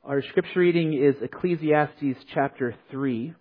Our scripture reading is Ecclesiastes chapter 3.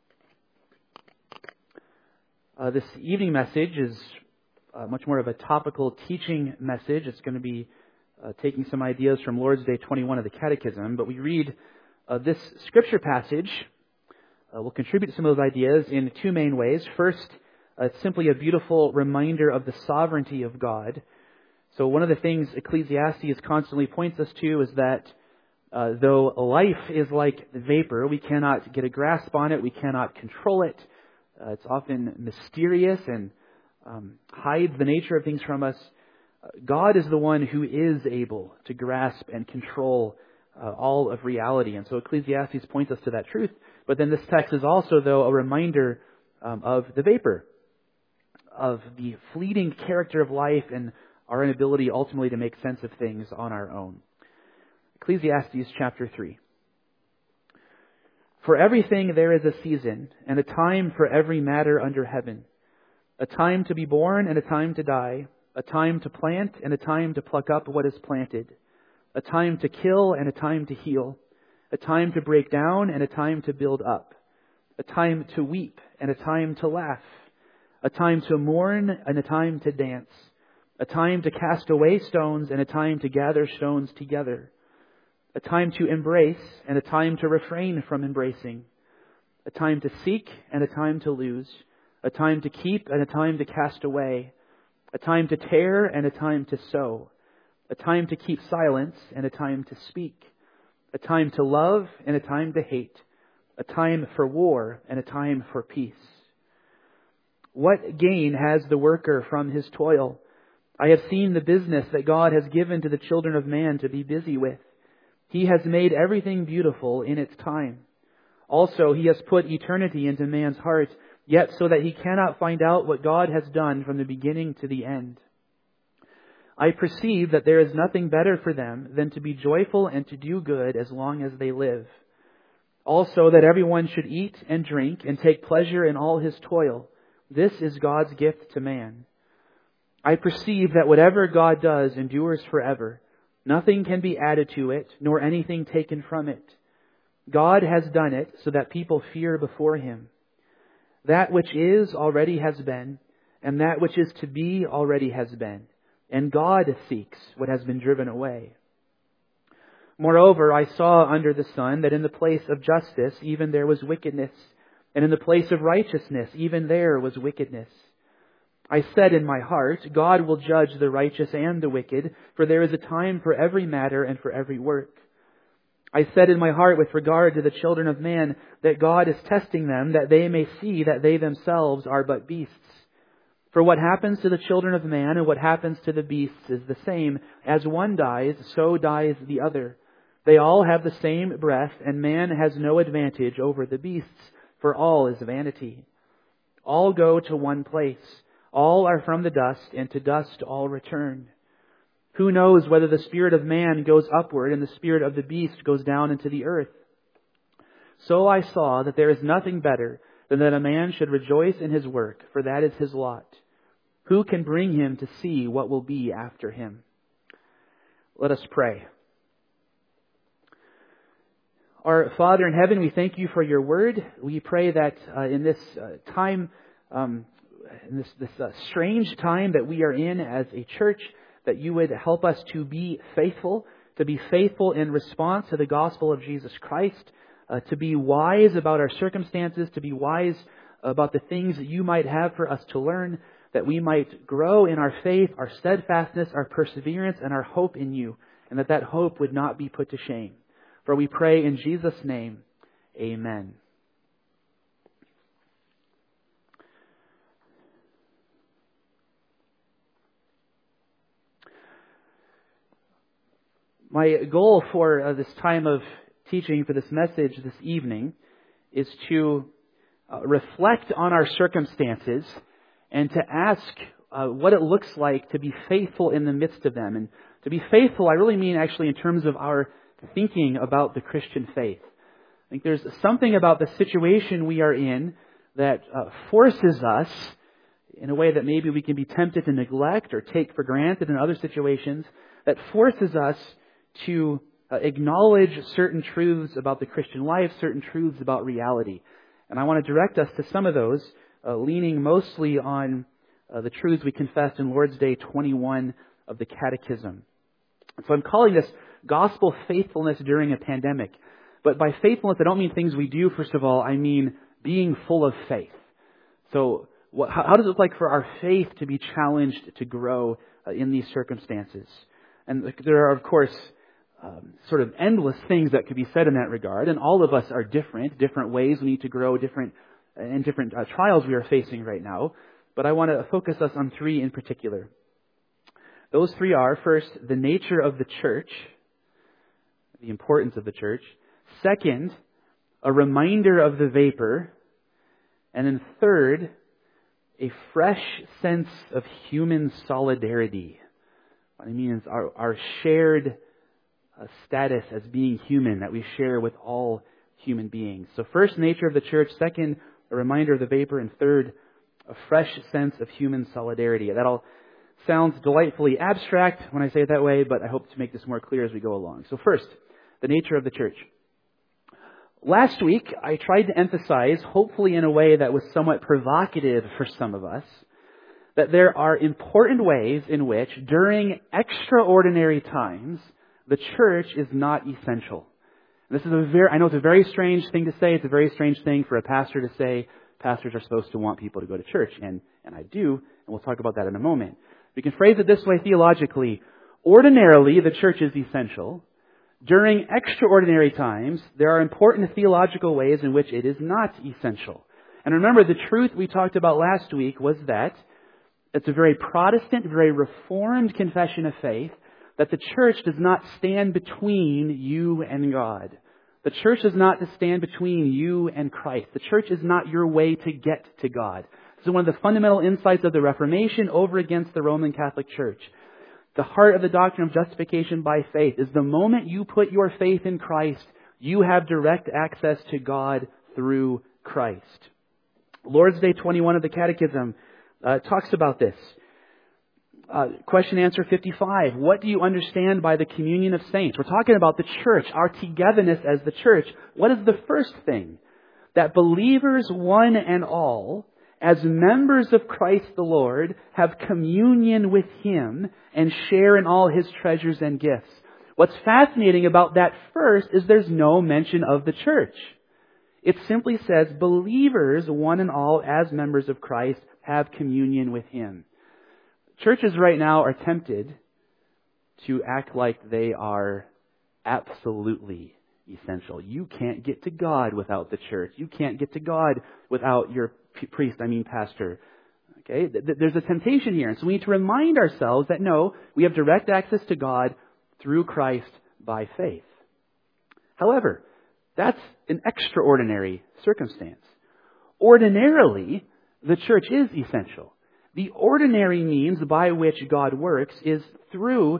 This evening message is much more of a topical teaching message. It's going to be taking some ideas from Lord's Day 21 of the Catechism. But we read this scripture passage. We'll contribute to some of those ideas in two main ways. First, it's simply a beautiful reminder of the sovereignty of God. So one of the things Ecclesiastes constantly points us to is that though life is like vapor, we cannot get a grasp on it, we cannot control it. It's often mysterious and hides the nature of things from us. God is the one who is able to grasp and control all of reality. And so Ecclesiastes points us to that truth. But then this text is also, though, a reminder of the vapor, of the fleeting character of life and our inability ultimately to make sense of things on our own. Ecclesiastes chapter 3. For everything there is a season, and a time for every matter under heaven. A time to be born and a time to die. A time to plant and a time to pluck up what is planted. A time to kill and a time to heal. A time to break down and a time to build up. A time to weep and a time to laugh. A time to mourn and a time to dance. A time to cast away stones and a time to gather stones together. A time to embrace and a time to refrain from embracing. A time to seek and a time to lose. A time to keep and a time to cast away. A time to tear and a time to sow. A time to keep silence and a time to speak. A time to love and a time to hate. A time for war and a time for peace. What gain has the worker from his toil? I have seen the business that God has given to the children of man to be busy with. He has made everything beautiful in its time. Also, He has put eternity into man's heart, yet so that he cannot find out what God has done from the beginning to the end. I perceive that there is nothing better for them than to be joyful and to do good as long as they live. Also, that everyone should eat and drink and take pleasure in all his toil. This is God's gift to man. I perceive that whatever God does endures forever. Nothing can be added to it, nor anything taken from it. God has done it so that people fear before Him. That which is already has been, and that which is to be already has been. And God seeks what has been driven away. Moreover, I saw under the sun that in the place of justice even there was wickedness, and in the place of righteousness even there was wickedness. I said in my heart, God will judge the righteous and the wicked, for there is a time for every matter and for every work. I said in my heart with regard to the children of man, that God is testing them, that they may see that they themselves are but beasts. For what happens to the children of man and what happens to the beasts is the same. As one dies, so dies the other. They all have the same breath, and man has no advantage over the beasts, for all is vanity. All go to one place. All are from the dust, and to dust all return. Who knows whether the spirit of man goes upward and the spirit of the beast goes down into the earth? So I saw that there is nothing better than that a man should rejoice in his work, for that is his lot. Who can bring him to see what will be after him? Let us pray. Our Father in heaven, we thank You for Your word. We pray that in this time, in this strange time that we are in as a church, that You would help us to be faithful in response to the gospel of Jesus Christ, to be wise about our circumstances, to be wise about the things that You might have for us to learn, that we might grow in our faith, our steadfastness, our perseverance, and our hope in You, and that hope would not be put to shame. For we pray in Jesus' name, amen. My goal for this time of teaching, for this message this evening, is to reflect on our circumstances and to ask what it looks like to be faithful in the midst of them. And to be faithful, I really mean actually in terms of our thinking about the Christian faith. I think there's something about the situation we are in that forces us, in a way that maybe we can be tempted to neglect or take for granted in other situations, that forces us to acknowledge certain truths about the Christian life, certain truths about reality. And I want to direct us to some of those, leaning mostly on the truths we confessed in Lord's Day 21 of the Catechism. So I'm calling this gospel faithfulness during a pandemic. But by faithfulness, I don't mean things we do, first of all. I mean being full of faith. So how does it look like for our faith to be challenged to grow in these circumstances? And there are, of course, sort of endless things that could be said in that regard. And all of us are different ways we need to grow, different trials we are facing right now. But I want to focus us on three in particular. Those three are, first, the nature of the church, the importance of the church. Second, a reminder of the vapor. And then third, a fresh sense of human solidarity. What I mean is our shared status as being human that we share with all human beings. So first, nature of the church. Second, a reminder of the vapor. And third, a fresh sense of human solidarity. That all sounds delightfully abstract when I say it that way, but I hope to make this more clear as we go along. So first, the nature of the church. Last week, I tried to emphasize, hopefully in a way that was somewhat provocative for some of us, that there are important ways in which, during extraordinary times, the church is not essential. This is I know it's a very strange thing to say. It's a very strange thing for a pastor to say. Pastors are supposed to want people to go to church, and I do, and we'll talk about that in a moment. We can phrase it this way theologically. Ordinarily, the church is essential. During extraordinary times, there are important theological ways in which it is not essential. And remember, the truth we talked about last week was that it's a very Protestant, very Reformed confession of faith that the church does not stand between you and God. The church is not to stand between you and Christ. The church is not your way to get to God. This is one of the fundamental insights of the Reformation over against the Roman Catholic Church. The heart of the doctrine of justification by faith is the moment you put your faith in Christ, you have direct access to God through Christ. Lord's Day 21 of the Catechism talks about this. Question answer 55. What do you understand by the communion of saints? We're talking about the church, our togetherness as the church. What is the first thing? That believers, one and all, as members of Christ the Lord, have communion with Him and share in all His treasures and gifts. What's fascinating about that first is there's no mention of the church. It simply says believers, one and all, as members of Christ, have communion with Him. Churches right now are tempted to act like they are absolutely essential. You can't get to God without the church. You can't get to God without your pastor. Okay? There's a temptation here. And so we need to remind ourselves that no, we have direct access to God through Christ by faith. However, that's an extraordinary circumstance. Ordinarily, the church is essential. The ordinary means by which God works is through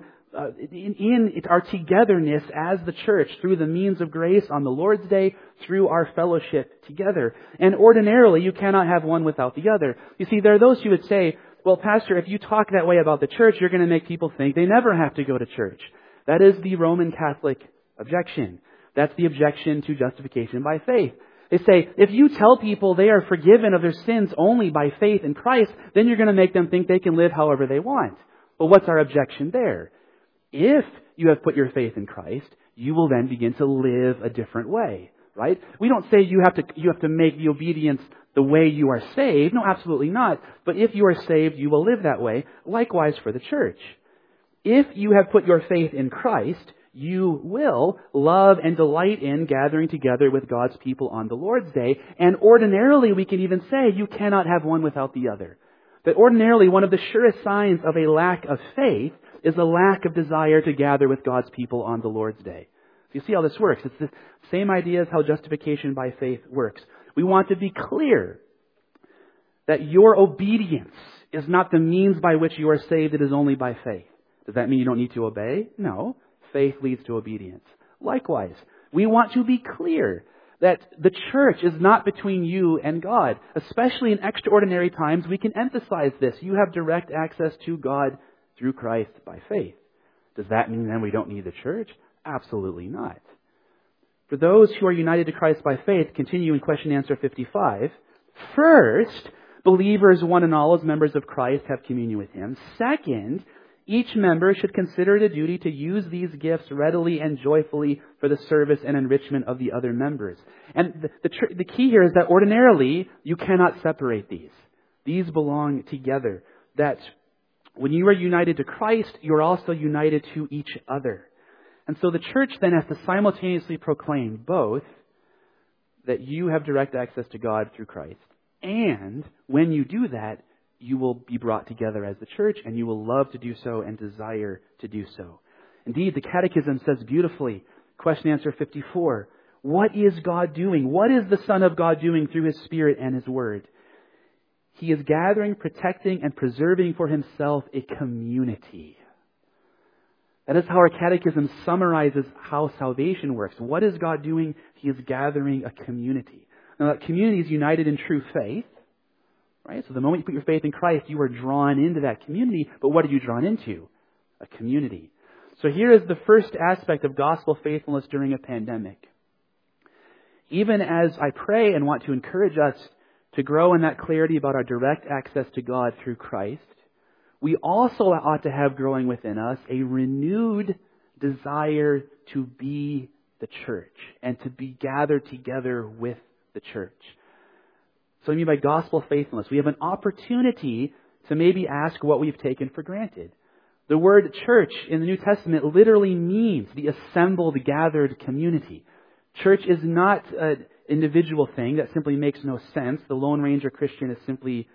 in our togetherness as the church, through the means of grace on the Lord's Day, through our fellowship together. And ordinarily, you cannot have one without the other. You see, there are those who would say, well, Pastor, if you talk that way about the church, you're going to make people think they never have to go to church. That is the Roman Catholic objection. That's the objection to justification by faith. They say, if you tell people they are forgiven of their sins only by faith in Christ, then you're going to make them think they can live however they want. Well, what's our objection there? If you have put your faith in Christ, you will then begin to live a different way, right? We don't say you have to make the obedience the way you are saved. No, absolutely not. But if you are saved, you will live that way. Likewise for the church. If you have put your faith in Christ, you will love and delight in gathering together with God's people on the Lord's Day. And ordinarily, we can even say you cannot have one without the other. That ordinarily, one of the surest signs of a lack of faith is a lack of desire to gather with God's people on the Lord's Day. So you see how this works. It's the same idea as how justification by faith works. We want to be clear that your obedience is not the means by which you are saved. It is only by faith. Does that mean you don't need to obey? No. Faith leads to obedience. Likewise, we want to be clear that the church is not between you and God. Especially in extraordinary times, we can emphasize this. You have direct access to God through Christ by faith. Does that mean then we don't need the church? Absolutely not. For those who are united to Christ by faith, continue in question and answer 55. First, believers, one and all, as members of Christ, have communion with Him. Second, each member should consider it a duty to use these gifts readily and joyfully for the service and enrichment of the other members. And the key here is that ordinarily, you cannot separate these. These belong together. That when you are united to Christ, you are also united to each other. And so the church then has to simultaneously proclaim both that you have direct access to God through Christ, and when you do that, you will be brought together as the church, and you will love to do so and desire to do so. Indeed, the Catechism says beautifully, question answer 54, what is God doing? What is the Son of God doing through His Spirit and His Word? He is gathering, protecting, and preserving for Himself a community. That is how our Catechism summarizes how salvation works. What is God doing? He is gathering a community. Now, that community is united in true faith. Right? So the moment you put your faith in Christ, you are drawn into that community. But what are you drawn into? A community. So here is the first aspect of gospel faithfulness during a pandemic. Even as I pray and want to encourage us to grow in that clarity about our direct access to God through Christ, we also ought to have growing within us a renewed desire to be the church and to be gathered together with the church. So I mean by gospel faithfulness, we have an opportunity to maybe ask what we've taken for granted. The word church in the New Testament literally means the assembled, gathered community. Church is not an individual thing that simply makes no sense. The Lone Ranger Christian is simply,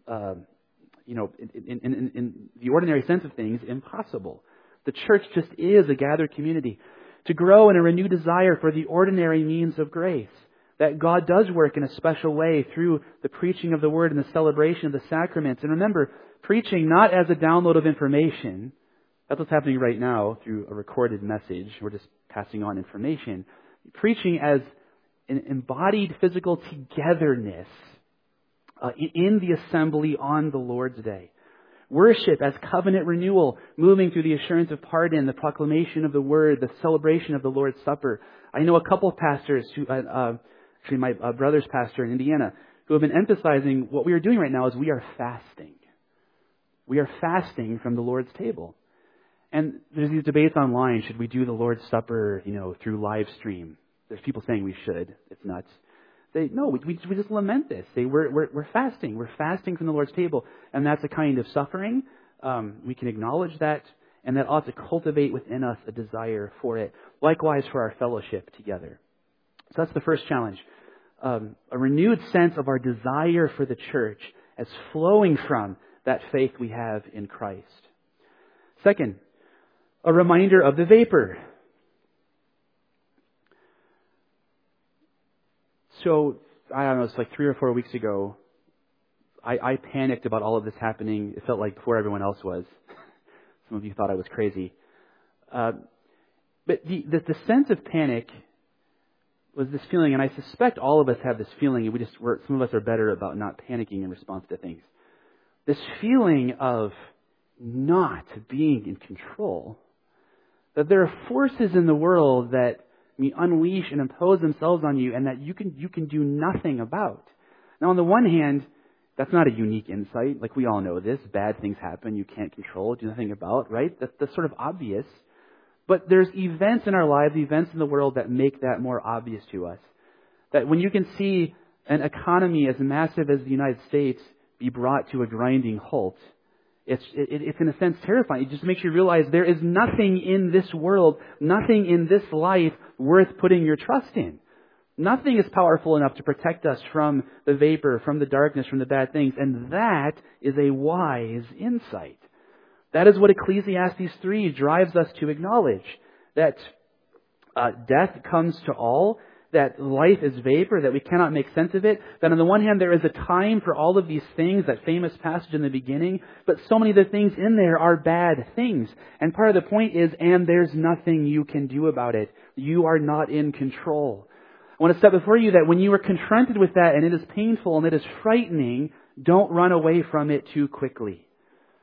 in the ordinary sense of things, impossible. The church just is a gathered community. To grow in a renewed desire for the ordinary means of grace. That God does work in a special way through the preaching of the Word and the celebration of the sacraments. And remember, preaching not as a download of information. That's what's happening right now through a recorded message. We're just passing on information. Preaching as an embodied physical togetherness in the assembly on the Lord's Day. Worship as covenant renewal, moving through the assurance of pardon, the proclamation of the Word, the celebration of the Lord's Supper. I know a couple of pastors who... Actually, my brother's pastor in Indiana, who have been emphasizing what we are doing right now is we are fasting. We are fasting from the Lord's table. And there's these debates online, should we do the Lord's Supper, through live stream? There's people saying we should. It's nuts. We just lament this. We're fasting. We're fasting from the Lord's table. And that's a kind of suffering. We can acknowledge that. And that ought to cultivate within us a desire for it. Likewise for our fellowship together. So that's the first challenge. A renewed sense of our desire for the church as flowing from that faith we have in Christ. Second, a reminder of the vapor. So, I don't know, it's like 3 or 4 weeks ago, I panicked about all of this happening. It felt like before everyone else was. Some of you thought I was crazy. But the sense of panic was this feeling, and I suspect all of us have this feeling, and some of us are better about not panicking in response to things. This feeling of not being in control. That there are forces in the world that unleash and impose themselves on you, and that you can do nothing about. Now, on the one hand, that's not a unique insight. Like, we all know this. Bad things happen you can't control, do nothing about, right? That's sort of obvious. But there's events in our lives, events in the world that make that more obvious to us. That when you can see an economy as massive as the United States be brought to a grinding halt, it's in a sense terrifying. It just makes you realize there is nothing in this world, nothing in this life worth putting your trust in. Nothing is powerful enough to protect us from the vapor, from the darkness, from the bad things. And that is a wise insight. That is what Ecclesiastes 3 drives us to acknowledge. That death comes to all. That life is vapor, that we cannot make sense of it. That on the one hand, there is a time for all of these things, that famous passage in the beginning. But so many of the things in there are bad things. And part of the point is, and there's nothing you can do about it. You are not in control. I want to set before you that when you are confronted with that, and it is painful and it is frightening, don't run away from it too quickly.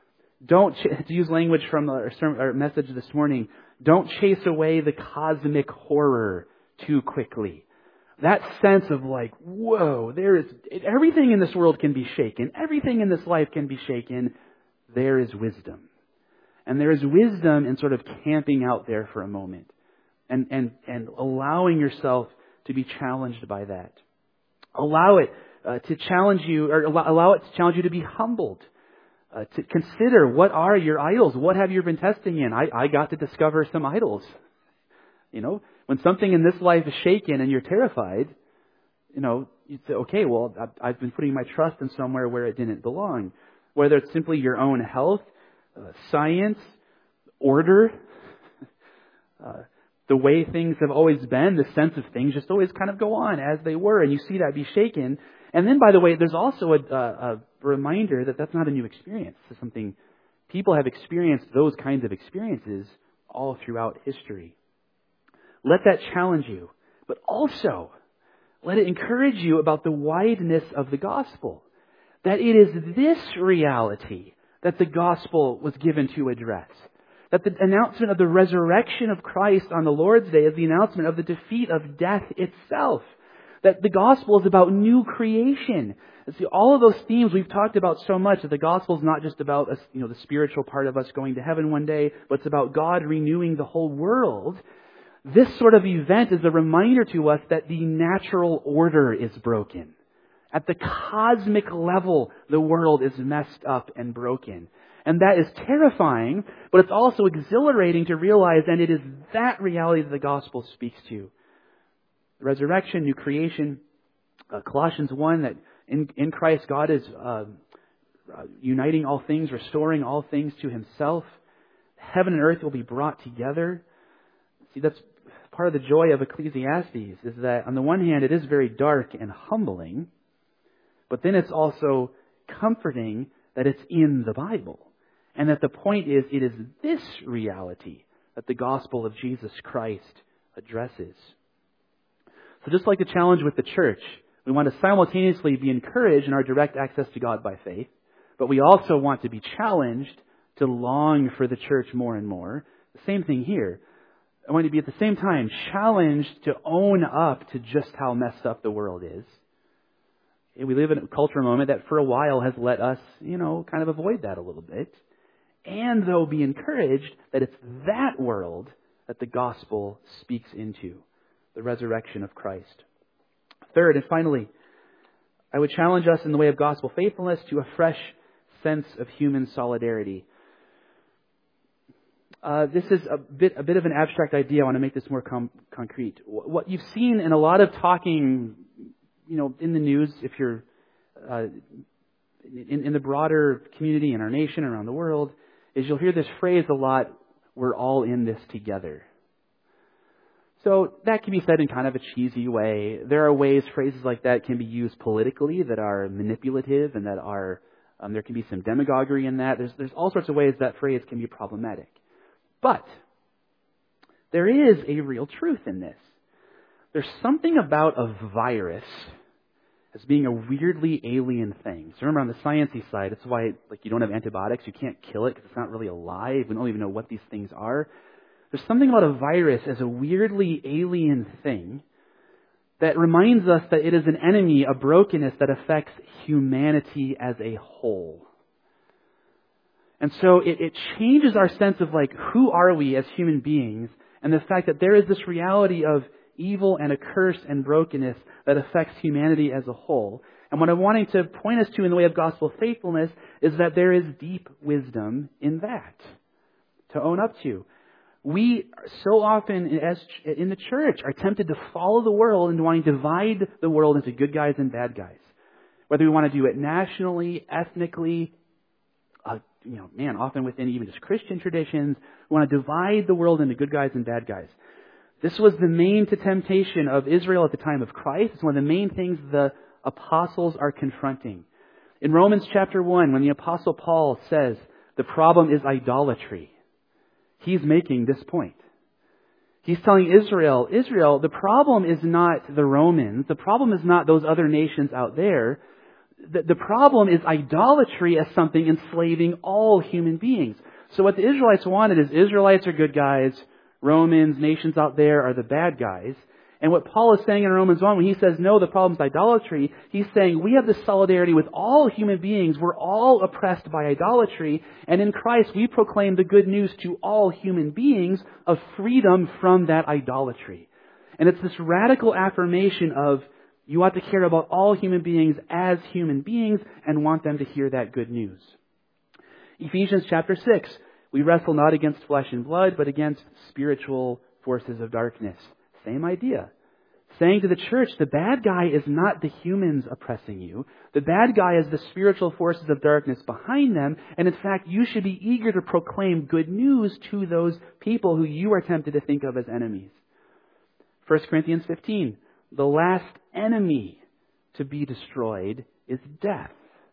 to use language from our message this morning, don't chase away the cosmic horror too quickly. That sense of like, whoa, everything in this world can be shaken. Everything in this life can be shaken. There is wisdom. And there is wisdom in sort of camping out there for a moment and allowing yourself to be challenged by that. Allow it to challenge you, or allow it to challenge you to be humbled. To consider, what are your idols? What have you been testing in? I got to discover some idols. When something in this life is shaken and you're terrified, you'd say, okay, well, I've been putting my trust in somewhere where it didn't belong. Whether it's simply your own health, science, order, the way things have always been, the sense of things just always kind of go on as they were, and you see that be shaken. And then, by the way, there's also a reminder that that's not a new experience. It's something people have experienced, those kinds of experiences all throughout history. Let that challenge you, but also let it encourage you about the wideness of the gospel. That it is this reality that the gospel was given to address. That the announcement of the resurrection of Christ on the Lord's Day is the announcement of the defeat of death itself. That the gospel is about new creation. See, all of those themes we've talked about so much, that the gospel is not just about us, the spiritual part of us going to heaven one day, but it's about God renewing the whole world. This sort of event is a reminder to us that the natural order is broken. At the cosmic level, the world is messed up and broken. And that is terrifying, but it's also exhilarating to realize, and it is that reality that the gospel speaks to. Resurrection, new creation, Colossians 1, that in Christ God is uniting all things, restoring all things to Himself. Heaven and earth will be brought together. See, that's part of the joy of Ecclesiastes, is that on the one hand it is very dark and humbling, but then it's also comforting that it's in the Bible. And that the point is, it is this reality that the gospel of Jesus Christ addresses. So just like the challenge with the church, we want to simultaneously be encouraged in our direct access to God by faith, but we also want to be challenged to long for the church more and more. The same thing here. I want to be at the same time challenged to own up to just how messed up the world is. We live in a cultural moment that for a while has let us, kind of avoid that a little bit. And though be encouraged that it's that world that the gospel speaks into, the resurrection of Christ. Third and finally, I would challenge us in the way of gospel faithfulness to a fresh sense of human solidarity. This is a bit of an abstract idea. I want to make this more concrete. What you've seen in a lot of talking, in the news, if you're in the broader community, in our nation, around the world, is you'll hear this phrase a lot, we're all in this together. So that can be said in kind of a cheesy way. There are ways phrases like that can be used politically that are manipulative and that are, there can be some demagoguery in that. There's all sorts of ways that phrase can be problematic. But there is a real truth in this. There's something about a virus as being a weirdly alien thing. So remember, on the sciencey side, it's why you don't have antibiotics. You can't kill it because it's not really alive. We don't even know what these things are. There's something about a virus as a weirdly alien thing that reminds us that it is an enemy, a brokenness that affects humanity as a whole. And so it changes our sense of who are we as human beings, and the fact that there is this reality of evil and a curse and brokenness that affects humanity as a whole. And what I'm wanting to point us to in the way of gospel faithfulness is that there is deep wisdom in that to own up to. We so often in the church are tempted to follow the world and wanting to divide the world into good guys and bad guys. Whether we want to do it nationally, ethnically, often within even just Christian traditions, we want to divide the world into good guys and bad guys. This was the main temptation of Israel at the time of Christ. It's one of the main things the apostles are confronting. In Romans chapter 1, when the apostle Paul says the problem is idolatry, he's making this point. He's telling Israel, the problem is not the Romans. The problem is not those other nations out there. The problem is idolatry as something enslaving all human beings. So what the Israelites wanted is Israelites are good guys, Romans, nations out there are the bad guys. And what Paul is saying in Romans 1, when he says, no, the problem is idolatry, he's saying we have this solidarity with all human beings. We're all oppressed by idolatry. And in Christ, we proclaim the good news to all human beings of freedom from that idolatry. And it's this radical affirmation of you ought to care about all human beings as human beings and want them to hear that good news. Ephesians chapter 6, we wrestle not against flesh and blood, but against spiritual forces of darkness. Same idea. Saying to the church, the bad guy is not the humans oppressing you. The bad guy is the spiritual forces of darkness behind them. And in fact, you should be eager to proclaim good news to those people who you are tempted to think of as enemies. 1 Corinthians 15, the last enemy to be destroyed is death.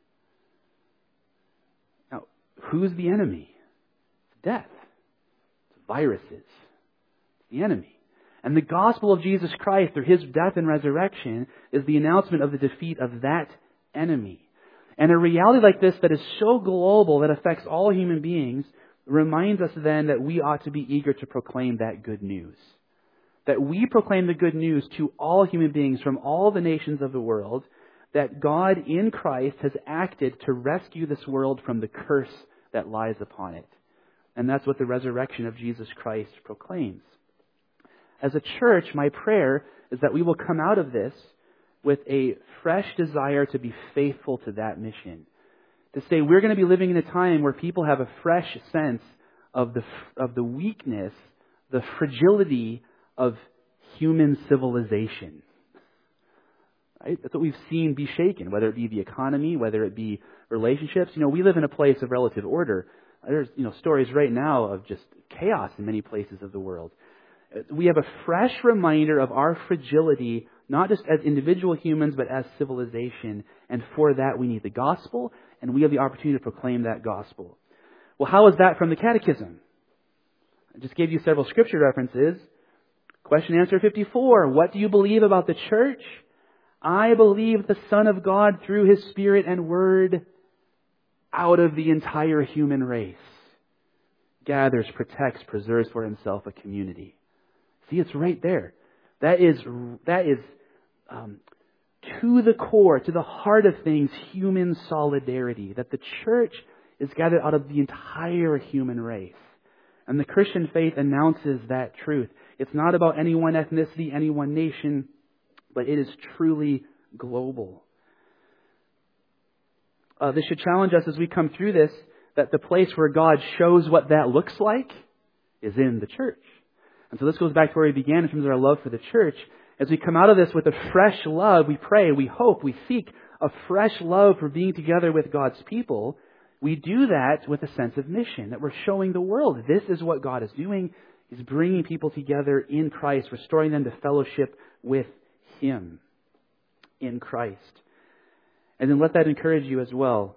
Now, who's the enemy? It's death. It's viruses. It's the enemy. And the gospel of Jesus Christ, through His death and resurrection, is the announcement of the defeat of that enemy. And a reality like this that is so global, that affects all human beings, reminds us then that we ought to be eager to proclaim that good news. That we proclaim the good news to all human beings from all the nations of the world, that God in Christ has acted to rescue this world from the curse that lies upon it. And that's what the resurrection of Jesus Christ proclaims. As a church, my prayer is that we will come out of this with a fresh desire to be faithful to that mission. To say we're going to be living in a time where people have a fresh sense of the weakness, the fragility of human civilization. Right? That's what we've seen be shaken, whether it be the economy, whether it be relationships. We live in a place of relative order. There's, stories right now of just chaos in many places of the world. We have a fresh reminder of our fragility, not just as individual humans, but as civilization. And for that, we need the gospel, and we have the opportunity to proclaim that gospel. Well, how is that from the Catechism? I just gave you several scripture references. Question answer 54. What do you believe about the church? I believe the Son of God, through His Spirit and Word, out of the entire human race, gathers, protects, preserves for Himself a community. See, it's right there. That is to the core, to the heart of things, human solidarity. That the church is gathered out of the entire human race. And the Christian faith announces that truth. It's not about any one ethnicity, any one nation, but it is truly global. This should challenge us as we come through this, that the place where God shows what that looks like is in the church. And so this goes back to where we began in terms of our love for the church. As we come out of this with a fresh love, we pray, we hope, we seek a fresh love for being together with God's people. We do that with a sense of mission, that we're showing the world this is what God is doing. He's bringing people together in Christ, restoring them to fellowship with Him in Christ. And then let that encourage you as well.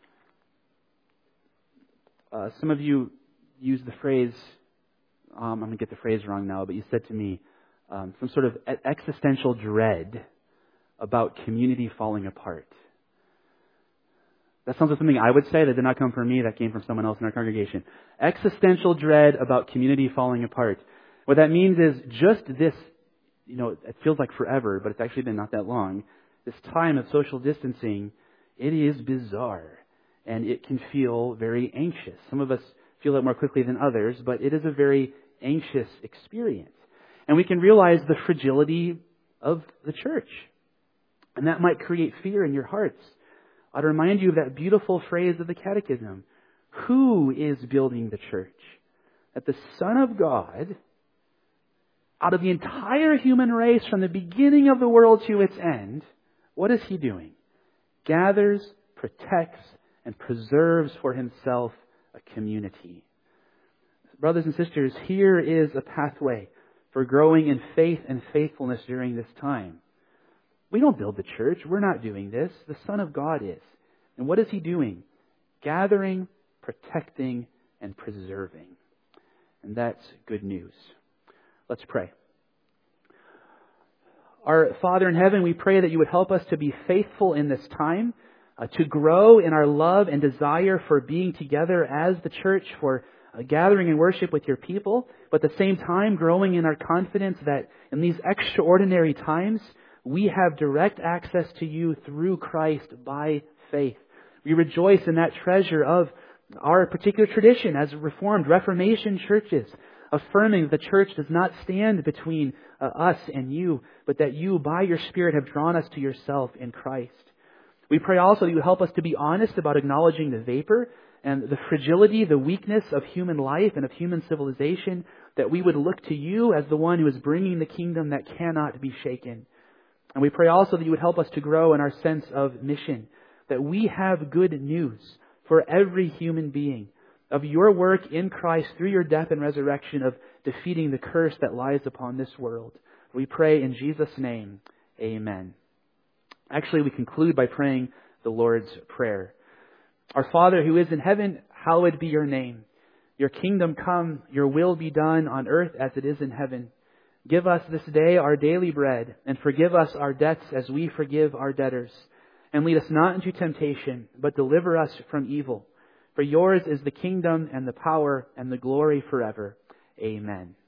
Some of you use the phrase, I'm going to get the phrase wrong now, but you said to me, some sort of existential dread about community falling apart. That sounds like something I would say. That did not come from me. That came from someone else in our congregation. Existential dread about community falling apart. What that means is just this, it feels like forever, but it's actually been not that long. This time of social distancing, it is bizarre. And it can feel very anxious. Some of us feel it more quickly than others, but it is a very anxious experience. And we can realize the fragility of the church. And that might create fear in your hearts. I'd remind you of that beautiful phrase of the Catechism. Who is building the church? That the Son of God, out of the entire human race from the beginning of the world to its end, what is He doing? Gathers, protects, and preserves for Himself a community. Brothers and sisters, here is a pathway for growing in faith and faithfulness during this time. We don't build the church. We're not doing this. The Son of God is. And what is He doing? Gathering, protecting, and preserving. And that's good news. Let's pray. Our Father in heaven, we pray that You would help us to be faithful in this time, to grow in our love and desire for being together as the church, for gathering in worship with your people, but at the same time growing in our confidence that in these extraordinary times, we have direct access to you through Christ by faith. We rejoice in that treasure of our particular tradition as Reformed Reformation churches, affirming the church does not stand between us and you, but that you, by your Spirit, have drawn us to yourself in Christ. We pray also that you help us to be honest about acknowledging the vapor and the fragility, the weakness of human life and of human civilization, that we would look to you as the one who is bringing the kingdom that cannot be shaken. And we pray also that you would help us to grow in our sense of mission, that we have good news for every human being of your work in Christ through your death and resurrection of defeating the curse that lies upon this world. We pray in Jesus' name, amen. Actually, we conclude by praying the Lord's Prayer. Our Father who is in heaven, hallowed be your name. Your kingdom come, your will be done on earth as it is in heaven. Give us this day our daily bread, and forgive us our debts as we forgive our debtors. And lead us not into temptation, but deliver us from evil. For yours is the kingdom and the power and the glory forever. Amen.